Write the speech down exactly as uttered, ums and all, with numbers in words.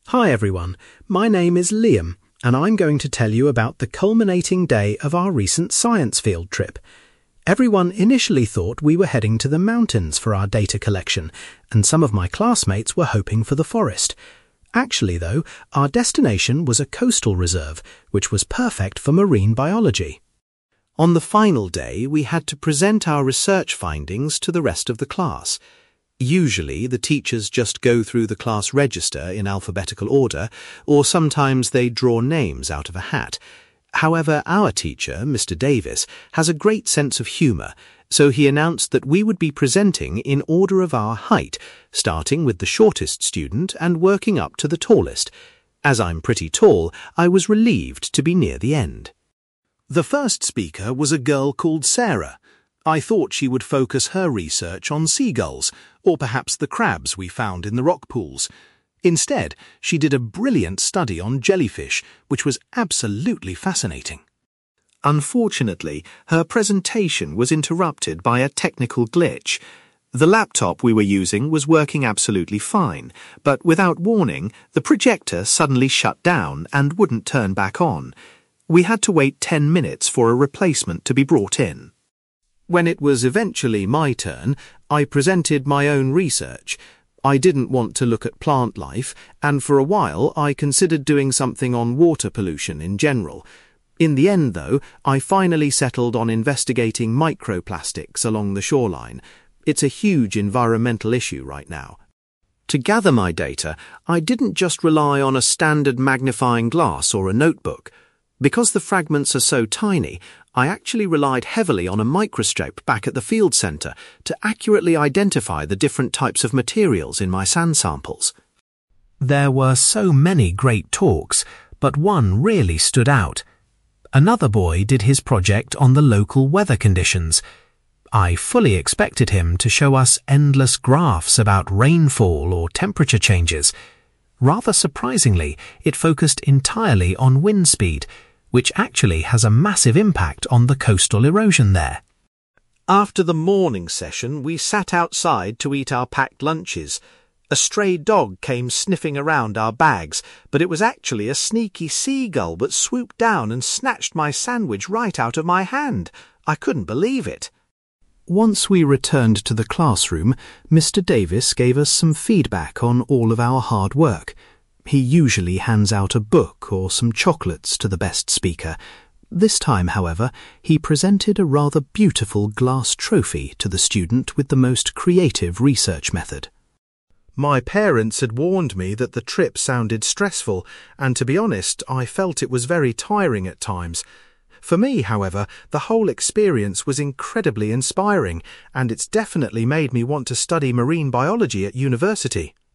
Hi everyone, my name is Liam and I'm going to tell you about the culminating day of our recent science field trip. Everyone initially thought we were heading to the mountains for our data collection, and some of my classmates were hoping for the forest. Actually though, our destination was a coastal reserve, which was perfect for marine biology. On the final day, we had to present our research findings to the rest of the class. Usually, the teachers just go through the class register in alphabetical order, or sometimes they draw names out of a hat. However, our teacher, Mister Davis, has a great sense of humour, so he announced that we would be presenting in order of our height, starting with the shortest student and working up to the tallest. As I'm pretty tall, I was relieved to be near the end. The first speaker was a girl called Sarah. I thought she would focus her research on seagulls, or perhaps the crabs we found in the rock pools. Instead, she did a brilliant study on jellyfish, which was absolutely fascinating. Unfortunately, her presentation was interrupted by a technical glitch. The laptop we were using was working absolutely fine, but without warning, the projector suddenly shut down and wouldn't turn back on. We had to wait ten minutes for a replacement to be brought in. When it was eventually my turn, I presented my own research. I didn't want to look at plant life, and for a while I considered doing something on water pollution in general. In the end, though, I finally settled on investigating microplastics along the shoreline. It's a huge environmental issue right now. To gather my data, I didn't just rely on a standard magnifying glass or a notebook. Because the fragments are so tiny, I actually relied heavily on a microscope back at the field centre to accurately identify the different types of materials in my sand samples. There were so many great talks, but one really stood out. Another boy did his project on the local weather conditions. I fully expected him to show us endless graphs about rainfall or temperature changes. Rather surprisingly, it focused entirely on wind speed, which actually has a massive impact on the coastal erosion there. After the morning session, we sat outside to eat our packed lunches. A stray dog came sniffing around our bags, but it was actually a sneaky seagull that swooped down and snatched my sandwich right out of my hand. I couldn't believe it. Once we returned to the classroom, Mister Davis gave us some feedback on all of our hard work. He usually hands out a book or some chocolates to the best speaker. This time, however, he presented a rather beautiful glass trophy to the student with the most creative research method. My parents had warned me that the trip sounded stressful, and to be honest, I felt it was very tiring at times. For me, however, the whole experience was incredibly inspiring, and it's definitely made me want to study marine biology at university.